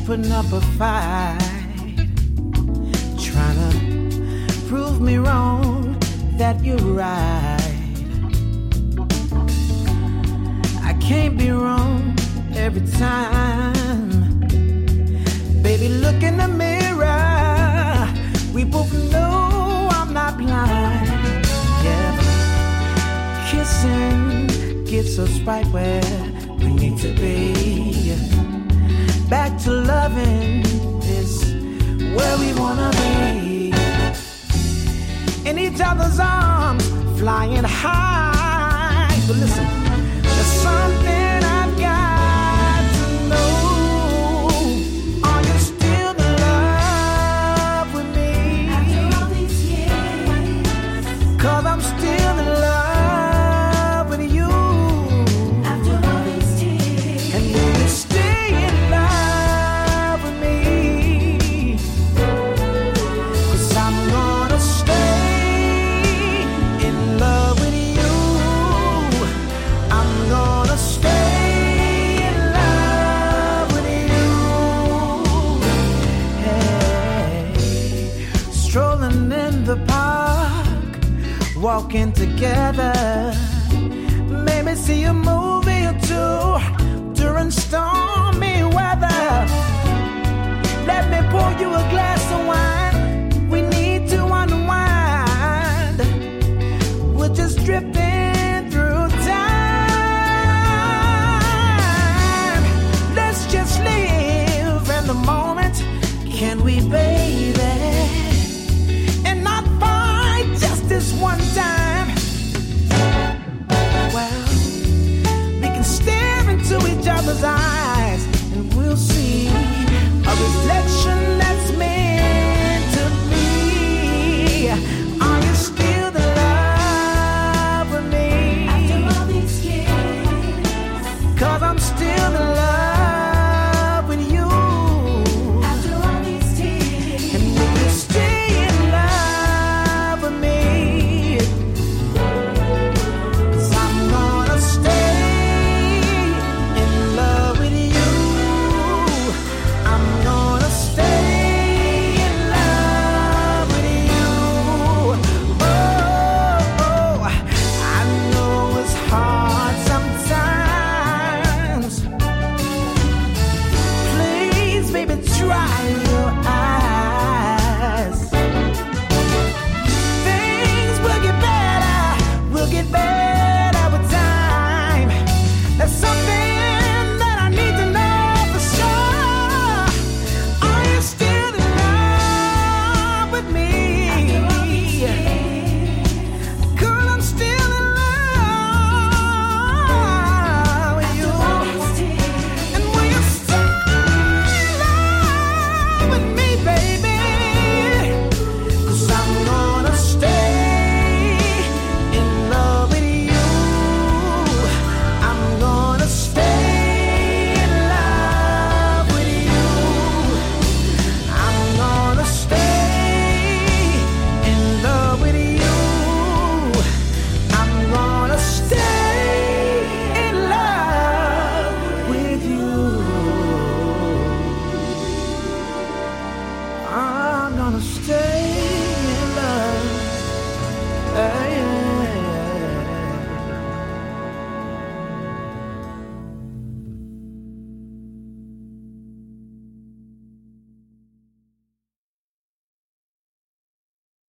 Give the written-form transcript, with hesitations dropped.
putting up a fight, trying to prove me wrong, that you're right. I can't be wrong every time. Baby, look in the mirror. We both know I'm not blind. Yeah, kissing gets us right where we need to be. Back to loving is where we wanna be. In each other's arms, flying high. But listen, there's something I've got to know. Are you still in love with me? After all these years. 'Cause I'm still in love with you. After all these tears. And will you stay in love with me? 'Cause I'm gonna stay in love with you. I'm gonna stay in love with you. Hey, strolling in the park, walking together. Maybe see a movie or two during stormy weather. Let me pour you a glass of wine. We need to unwind. We're just drifting through time. Let's just live in the moment. Can we, baby? And not fight just this one time. Well, we can stare into each other's eyes and we'll see a reflection that's meant to be. Are you still in love with me? After all these years. 'Cause I'm still in love.